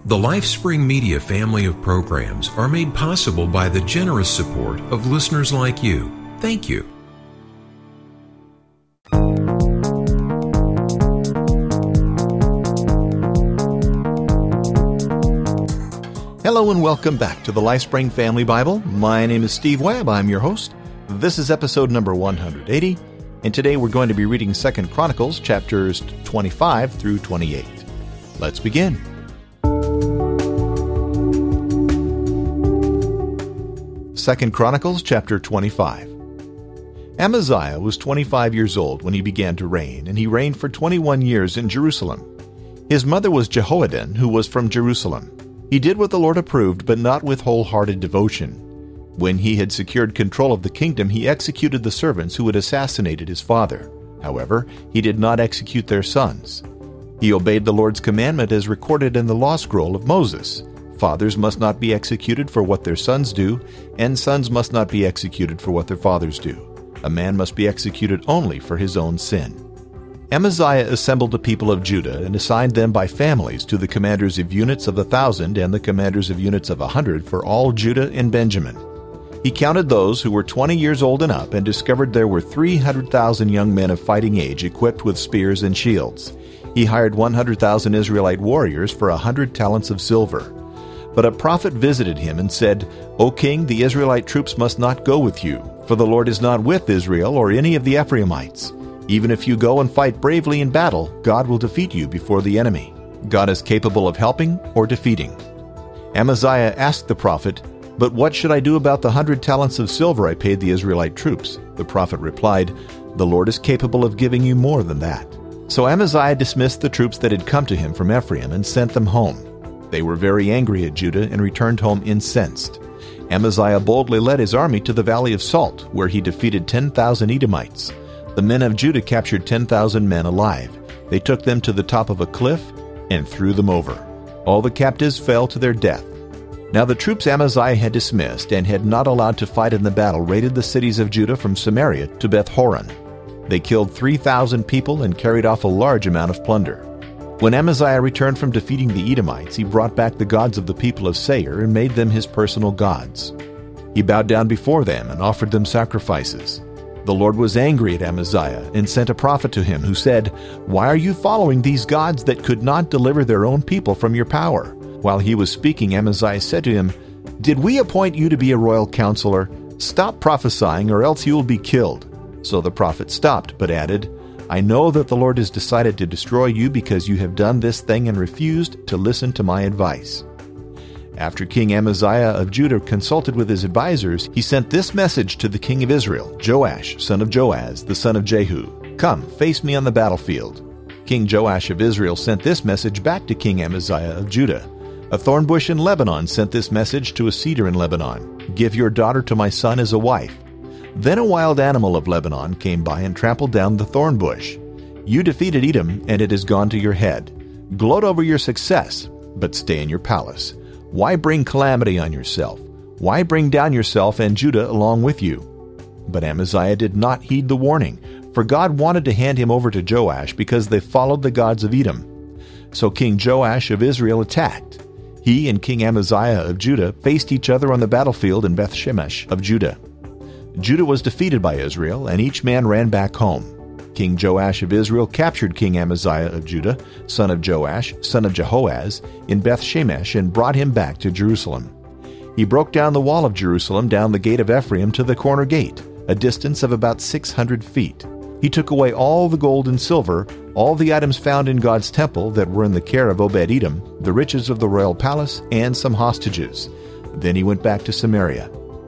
The LifeSpring Media family of programs are made possible by the generous support of listeners like you. Thank you. Hello and welcome back to the LifeSpring Family Bible. My name is Steve Webb. I'm your host. This is episode number 180, and today we're going to be reading 2 Chronicles chapters 25 through 28. Let's begin. 2 Chronicles chapter 25. Amaziah was 25 years old when he began to reign, and he reigned for 21 years in Jerusalem. His mother was Jehoaddan, who was from Jerusalem. He did what the Lord approved, but not with wholehearted devotion. When he had secured control of the kingdom, he executed the servants who had assassinated his father. However, he did not execute their sons. He obeyed the Lord's commandment as recorded in the law scroll of Moses. Fathers must not be executed for what their sons do, and sons must not be executed for what their fathers do. A man must be executed only for his own sin. Amaziah assembled the people of Judah and assigned them by families to the commanders of units of 1,000 and the commanders of units of 100 for all Judah and Benjamin. He counted those who were 20 years old and up and discovered there were 300,000 young men of fighting age equipped with spears and shields. He hired 100,000 Israelite warriors for 100 talents of silver. But a prophet visited him and said, "O king, the Israelite troops must not go with you, for the Lord is not with Israel or any of the Ephraimites. Even if you go and fight bravely in battle, God will defeat you before the enemy. God is capable of helping or defeating." Amaziah asked the prophet, "But what should I do about the 100 talents of silver I paid the Israelite troops?" The prophet replied, "The Lord is capable of giving you more than that." So Amaziah dismissed the troops that had come to him from Ephraim and sent them home. They were very angry at Judah and returned home incensed. Amaziah boldly led his army to the Valley of Salt, where he defeated 10,000 Edomites. The men of Judah captured 10,000 men alive. They took them to the top of a cliff and threw them over. All the captives fell to their death. Now the troops Amaziah had dismissed and had not allowed to fight in the battle raided the cities of Judah from Samaria to Beth-horon. They killed 3,000 people and carried off a large amount of plunder. When Amaziah returned from defeating the Edomites, he brought back the gods of the people of Seir and made them his personal gods. He bowed down before them and offered them sacrifices. The Lord was angry at Amaziah and sent a prophet to him who said, "Why are you following these gods that could not deliver their own people from your power?" While he was speaking, Amaziah said to him, "Did we appoint you to be a royal counselor? Stop prophesying, or else you will be killed." So the prophet stopped, but added, "I know that the Lord has decided to destroy you because you have done this thing and refused to listen to my advice." After King Amaziah of Judah consulted with his advisors, he sent this message to the king of Israel, Joash, son of Joaz, the son of Jehu, "Come, face me on the battlefield." King Joash of Israel sent this message back to King Amaziah of Judah. "A thorn bush in Lebanon sent this message to a cedar in Lebanon, 'Give your daughter to my son as a wife.' Then a wild animal of Lebanon came by and trampled down the thorn bush. You defeated Edom, and it has gone to your head. Gloat over your success, but stay in your palace. Why bring calamity on yourself? Why bring down yourself and Judah along with you?" But Amaziah did not heed the warning, for God wanted to hand him over to Joash because they followed the gods of Edom. So King Joash of Israel attacked. He and King Amaziah of Judah faced each other on the battlefield in Beth-shemesh of Judah. Judah was defeated by Israel, and each man ran back home. King Joash of Israel captured King Amaziah of Judah, son of Joash, son of Jehoaz, in Beth-shemesh and brought him back to Jerusalem. He broke down the wall of Jerusalem down the gate of Ephraim to the corner gate, a distance of about 600 feet. He took away all the gold and silver, all the items found in God's temple that were in the care of Obed-Edom, the riches of the royal palace, and some hostages. Then he went back to Samaria.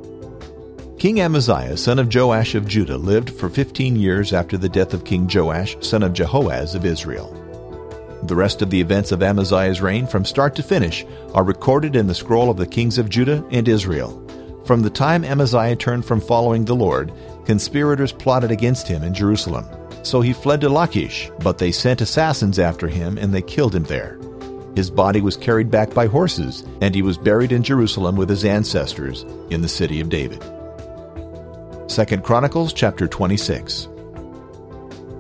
King Amaziah, son of Joash of Judah, lived for 15 years after the death of King Joash, son of Jehoaz of Israel. The rest of the events of Amaziah's reign from start to finish are recorded in the scroll of the kings of Judah and Israel. From the time Amaziah turned from following the Lord, conspirators plotted against him in Jerusalem. So he fled to Lachish, but they sent assassins after him and they killed him there. His body was carried back by horses, and he was buried in Jerusalem with his ancestors in the city of David. 2 Chronicles chapter 26.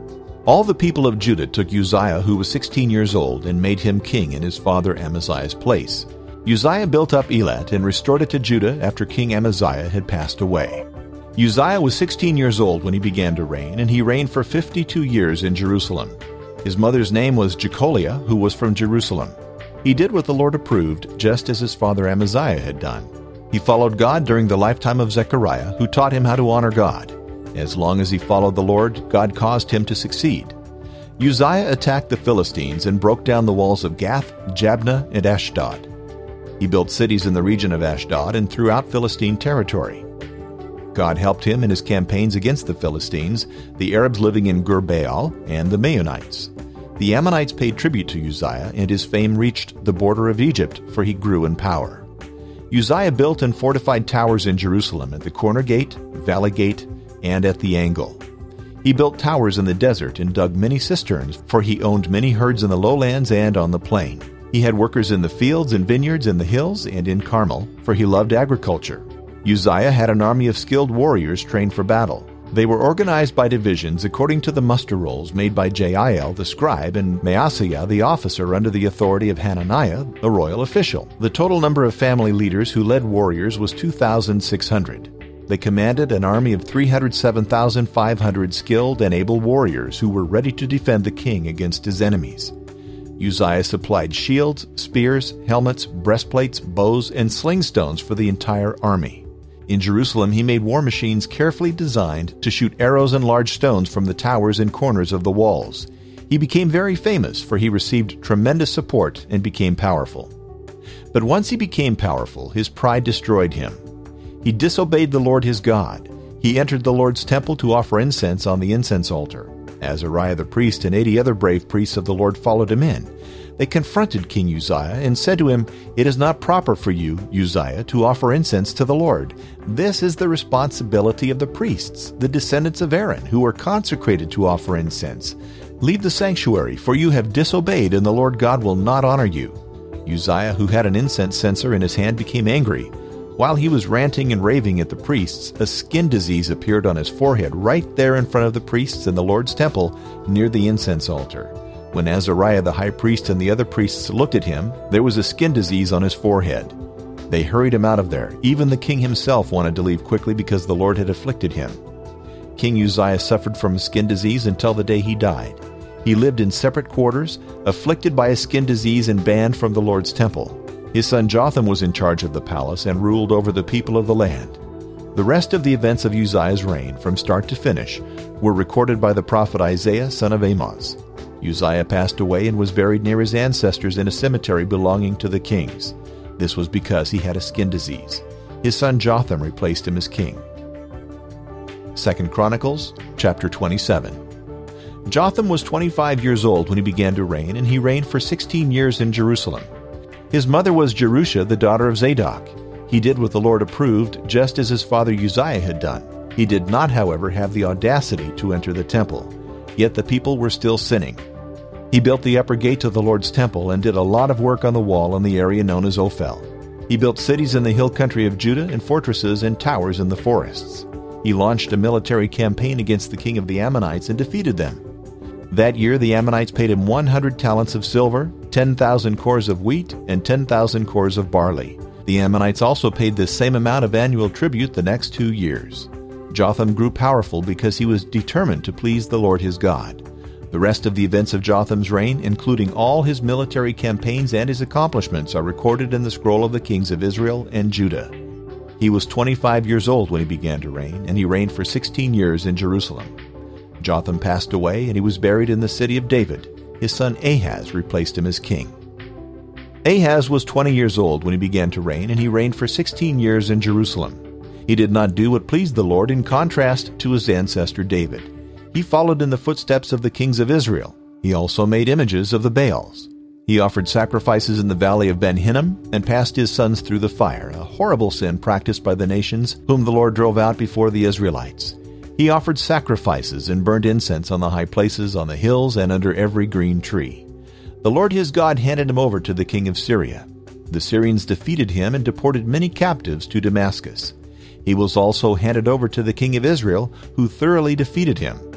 All the people of Judah took Uzziah, who was 16 years old, and made him king in his father Amaziah's place. Uzziah built up Elat and restored it to Judah after King Amaziah had passed away. Uzziah was 16 years old when he began to reign, and he reigned for 52 years in Jerusalem. His mother's name was Jecholiah, who was from Jerusalem. He did what the Lord approved, just as his father Amaziah had done. He followed God during the lifetime of Zechariah, who taught him how to honor God. As long as he followed the Lord, God caused him to succeed. Uzziah attacked the Philistines and broke down the walls of Gath, Jabneh, and Ashdod. He built cities in the region of Ashdod and throughout Philistine territory. God helped him in his campaigns against the Philistines, the Arabs living in Gur-Baal, and the Maonites. The Ammonites paid tribute to Uzziah, and his fame reached the border of Egypt, for he grew in power. Uzziah built and fortified towers in Jerusalem at the corner gate, valley gate, and at the angle. He built towers in the desert and dug many cisterns, for he owned many herds in the lowlands and on the plain. He had workers in the fields and vineyards in the hills and in Carmel, for he loved agriculture. Uzziah had an army of skilled warriors trained for battle. They were organized by divisions according to the muster rolls made by Jael the scribe and Maaseiah the officer under the authority of Hananiah, the royal official. The total number of family leaders who led warriors was 2,600. They commanded an army of 307,500 skilled and able warriors who were ready to defend the king against his enemies. Uzziah supplied shields, spears, helmets, breastplates, bows, and sling stones for the entire army. In Jerusalem, he made war machines carefully designed to shoot arrows and large stones from the towers and corners of the walls. He became very famous, for he received tremendous support and became powerful. But once he became powerful, his pride destroyed him. He disobeyed the Lord his God. He entered the Lord's temple to offer incense on the incense altar. Azariah the priest and 80 other brave priests of the Lord followed him in. They confronted King Uzziah and said to him, "It is not proper for you, Uzziah, to offer incense to the Lord. This is the responsibility of the priests, the descendants of Aaron, who are consecrated to offer incense. Leave the sanctuary, for you have disobeyed, and the Lord God will not honor you." Uzziah, who had an incense censer in his hand, became angry. While he was ranting and raving at the priests, a skin disease appeared on his forehead right there in front of the priests in the Lord's temple near the incense altar. When Azariah the high priest and the other priests looked at him, there was a skin disease on his forehead. They hurried him out of there. Even the king himself wanted to leave quickly because the Lord had afflicted him. King Uzziah suffered from a skin disease until the day he died. He lived in separate quarters, afflicted by a skin disease and banned from the Lord's temple. His son Jotham was in charge of the palace and ruled over the people of the land. The rest of the events of Uzziah's reign, from start to finish, were recorded by the prophet Isaiah, son of Amoz. Uzziah passed away and was buried near his ancestors in a cemetery belonging to the kings. This was because he had a skin disease. His son Jotham replaced him as king. 2 Chronicles, chapter 27. Jotham was 25 years old when he began to reign, and he reigned for 16 years in Jerusalem. His mother was Jerusha, the daughter of Zadok. He did what the Lord approved, just as his father Uzziah had done. He did not, however, have the audacity to enter the temple. Yet the people were still sinning. He built the upper gate to the Lord's temple and did a lot of work on the wall in the area known as Ophel. He built cities in the hill country of Judah and fortresses and towers in the forests. He launched a military campaign against the king of the Ammonites and defeated them. That year the Ammonites paid him 100 talents of silver, 10,000 cores of wheat, and 10,000 cores of barley. The Ammonites also paid this same amount of annual tribute the next 2 years. Jotham grew powerful because he was determined to please the Lord his God. The rest of the events of Jotham's reign, including all his military campaigns and his accomplishments, are recorded in the scroll of the kings of Israel and Judah. He was 25 years old when he began to reign, and he reigned for 16 years in Jerusalem. Jotham passed away, and he was buried in the city of David. His son Ahaz replaced him as king. Ahaz was 20 years old when he began to reign, and he reigned for 16 years in Jerusalem. He did not do what pleased the Lord, in contrast to his ancestor David. He followed in the footsteps of the kings of Israel. He also made images of the Baals. He offered sacrifices in the valley of Ben Hinnom and passed his sons through the fire, a horrible sin practiced by the nations whom the Lord drove out before the Israelites. He offered sacrifices and burned incense on the high places, on the hills, and under every green tree. The Lord his God handed him over to the king of Syria. The Syrians defeated him and deported many captives to Damascus. He was also handed over to the king of Israel, who thoroughly defeated him.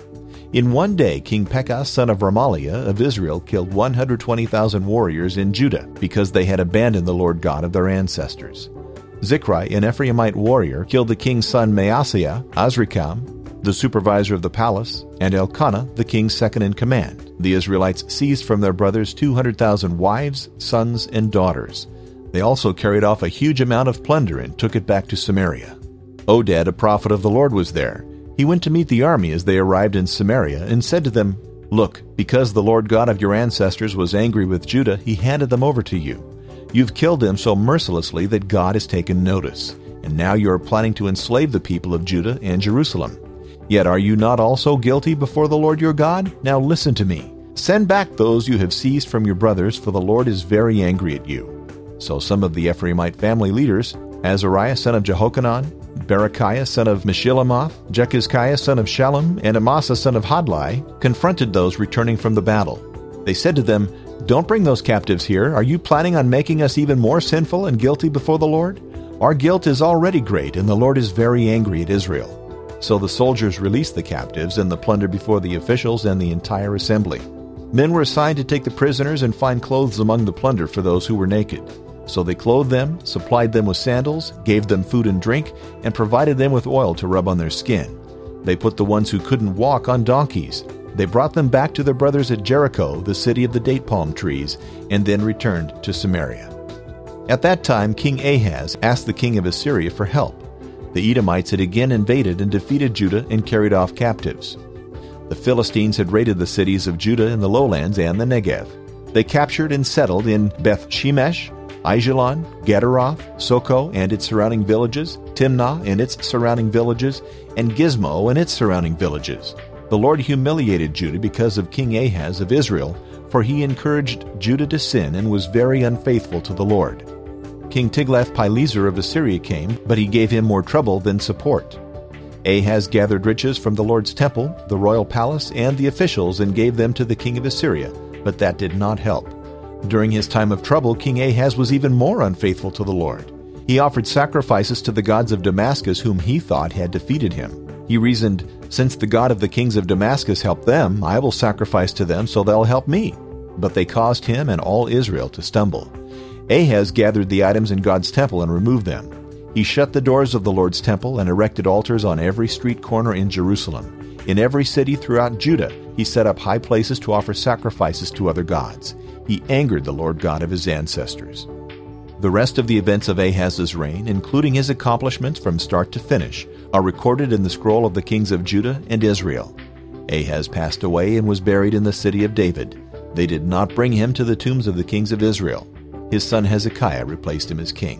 In one day, King Pekah, son of Remaliah of Israel, killed 120,000 warriors in Judah because they had abandoned the Lord God of their ancestors. Zichri, an Ephraimite warrior, killed the king's son Maaseiah, Azrikam, the supervisor of the palace, and Elkanah, the king's second-in-command. The Israelites seized from their brothers 200,000 wives, sons, and daughters. They also carried off a huge amount of plunder and took it back to Samaria. Oded, a prophet of the Lord, was there. He went to meet the army as they arrived in Samaria and said to them, "Look, because the Lord God of your ancestors was angry with Judah, he handed them over to you. You've killed them so mercilessly that God has taken notice, and now you are planning to enslave the people of Judah and Jerusalem. Yet are you not also guilty before the Lord your God? Now listen to me. Send back those you have seized from your brothers, for the Lord is very angry at you." So some of the Ephraimite family leaders, Azariah son of Jehochanan, Berechiah son of Meshillemoth, Jechizkiah son of Shallum, and Amasa son of Hadlai, confronted those returning from the battle. They said to them, "Don't bring those captives here. Are you planning on making us even more sinful and guilty before the Lord? Our guilt is already great, and the Lord is very angry at Israel." So the soldiers released the captives and the plunder before the officials and the entire assembly. Men were assigned to take the prisoners and find clothes among the plunder for those who were naked. So they clothed them, supplied them with sandals, gave them food and drink, and provided them with oil to rub on their skin. They put the ones who couldn't walk on donkeys. They brought them back to their brothers at Jericho, the city of the date palm trees, and then returned to Samaria. At that time, King Ahaz asked the king of Assyria for help. The Edomites had again invaded and defeated Judah and carried off captives. The Philistines had raided the cities of Judah in the lowlands and the Negev. They captured and settled in Beth Shemesh, Aijalon, Gederoth, Soko and its surrounding villages, Timnah and its surrounding villages, and Gizmo and its surrounding villages. The Lord humiliated Judah because of King Ahaz of Israel, for he encouraged Judah to sin and was very unfaithful to the Lord. King Tiglath-Pileser of Assyria came, but he gave him more trouble than support. Ahaz gathered riches from the Lord's temple, the royal palace, and the officials and gave them to the king of Assyria, but that did not help. During his time of trouble, King Ahaz was even more unfaithful to the Lord. He offered sacrifices to the gods of Damascus whom he thought had defeated him. He reasoned, "Since the God of the kings of Damascus helped them, I will sacrifice to them so they'll help me." But they caused him and all Israel to stumble. Ahaz gathered the items in God's temple and removed them. He shut the doors of the Lord's temple and erected altars on every street corner in Jerusalem. In every city throughout Judah, he set up high places to offer sacrifices to other gods. He angered the Lord God of his ancestors. The rest of the events of Ahaz's reign, including his accomplishments from start to finish, are recorded in the scroll of the kings of Judah and Israel. Ahaz passed away and was buried in the city of David. They did not bring him to the tombs of the kings of Israel. His son Hezekiah replaced him as king.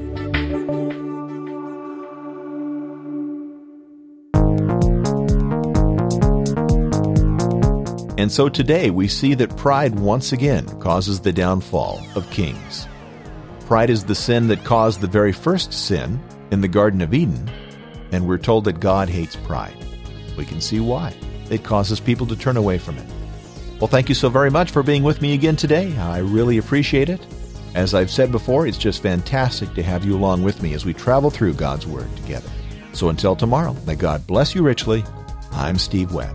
And so today we see that pride once again causes the downfall of kings. Pride is the sin that caused the very first sin in the Garden of Eden, and we're told that God hates pride. We can see why. It causes people to turn away from it. Well, thank you so very much for being with me again today. I really appreciate it. As I've said before, it's just fantastic to have you along with me as we travel through God's Word together. So until tomorrow, may God bless you richly. I'm Steve Webb.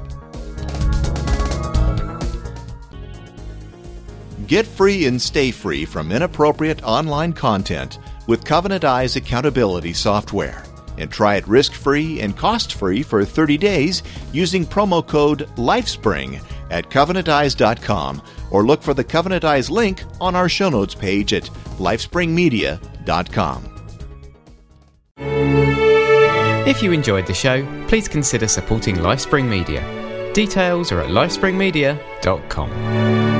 Get free and stay free from inappropriate online content with Covenant Eyes accountability software. And try it risk-free and cost-free for 30 days using promo code LIFESPRING at CovenantEyes.com or look for the Covenant Eyes link on our show notes page at LifespringMedia.com. If you enjoyed the show, please consider supporting LifeSpring Media. Details are at lifespringmedia.com.